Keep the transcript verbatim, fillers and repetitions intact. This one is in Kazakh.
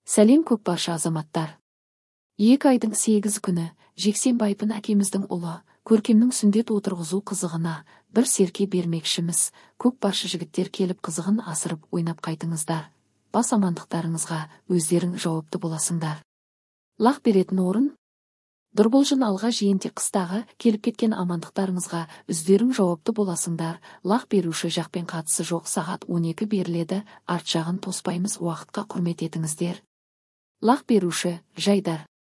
Сәлем көк барша азаматтар. Екі айдың сегіз күні, Жексенбайпын әкеміздің ұлы, көркемнің сүндет отырғызу қызығына бір серке бермекшіміз. Көк баршы жігіттер келіп қызығын асырып ойнап қайтыңыздар. Бас амандықтарыңызға өздерің жауапты боласыңдар. Лақ беретін орын. Дұрболжын алға жиенте қыстағы келіп кеткен амандықтарыңызға өздерің жауапты боласыңдар. Лақ беруші жақпен қатысы жоқ, сағат он екі беріледі, арт жағын тоспаймыз, уақытқа құрмет етіңіздер. Лақ беруші, Жайдар.